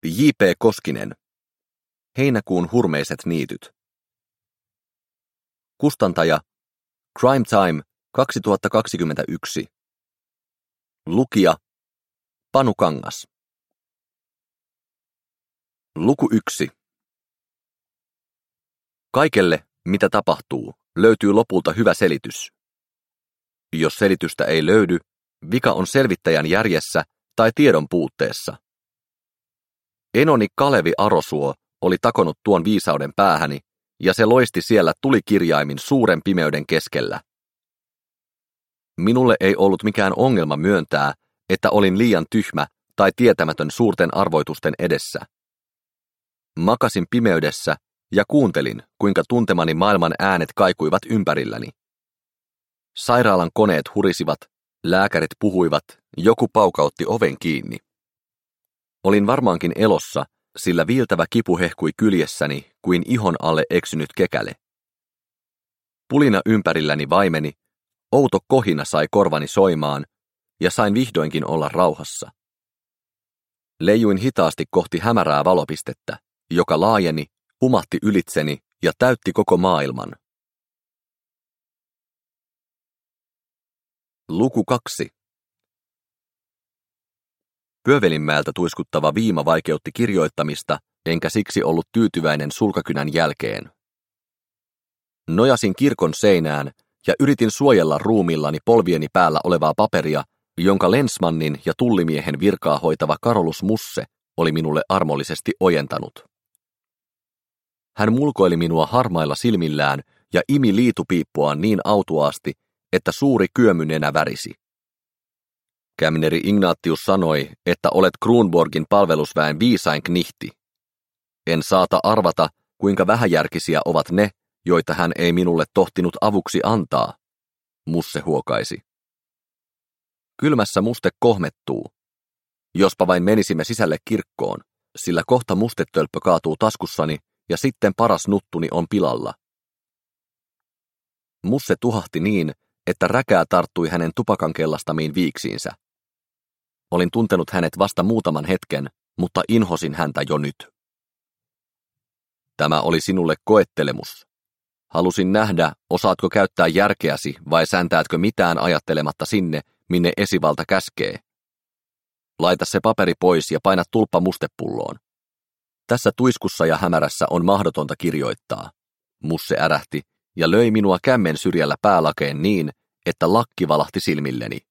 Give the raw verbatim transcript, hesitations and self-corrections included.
J P Koskinen. Heinäkuun hurmeiset niityt. Kustantaja Crime Time kaksituhattakaksikymmentäyksi. Lukija Panu Kangas. Luku yksi. Kaikelle, mitä tapahtuu, löytyy lopulta hyvä selitys. Jos selitystä ei löydy, vika on selvittäjän järjessä tai tiedon puutteessa. Enoni Kalevi Arosuo oli takonut tuon viisauden päähäni, ja se loisti siellä tulikirjaimin suuren pimeyden keskellä. Minulle ei ollut mikään ongelma myöntää, että olin liian tyhmä tai tietämätön suurten arvoitusten edessä. Makasin pimeydessä ja kuuntelin, kuinka tuntemani maailman äänet kaikuivat ympärilläni. Sairaalan koneet hurisivat, lääkärit puhuivat, joku paukautti oven kiinni. Olin varmaankin elossa, sillä viiltävä kipu hehkui kyljessäni kuin ihon alle eksynyt kekäle. Pulina ympärilläni vaimeni, outo kohina sai korvani soimaan, ja sain vihdoinkin olla rauhassa. Leijuin hitaasti kohti hämärää valopistettä, joka laajeni, humahti ylitseni ja täytti koko maailman. Luku kaksi. Pyövelinmäeltä tuiskuttava viima vaikeutti kirjoittamista, enkä siksi ollut tyytyväinen sulkakynän jälkeen. Nojasin kirkon seinään ja yritin suojella ruumillani polvieni päällä olevaa paperia, jonka lensmannin ja tullimiehen virkaa hoitava Karolus Musse oli minulle armollisesti ojentanut. Hän mulkoili minua harmailla silmillään ja imi liitupiippuaan niin autuaasti, että suuri kyömynenä värisi. Kämneri Ignatius sanoi, että olet Kruunborgin palvelusväen viisain knihti. En saata arvata, kuinka vähäjärkisiä ovat ne, joita hän ei minulle tohtinut avuksi antaa, Musse huokaisi. Kylmässä muste kohmettuu. Jospa vain menisimme sisälle kirkkoon, sillä kohta mustetölppö kaatuu taskussani ja sitten paras nuttuni on pilalla. Musse tuhahti niin, että räkää tarttui hänen tupakan kellastamiin viiksiinsä. Olin tuntenut hänet vasta muutaman hetken, mutta inhosin häntä jo nyt. Tämä oli sinulle koettelemus. Halusin nähdä, osaatko käyttää järkeäsi vai säntäätkö mitään ajattelematta sinne, minne esivalta käskee. Laita se paperi pois ja paina tulppa mustepulloon. Tässä tuiskussa ja hämärässä on mahdotonta kirjoittaa. Musse ärähti ja löi minua kämmen syrjällä päälakeen niin, että lakki valahti silmilleni.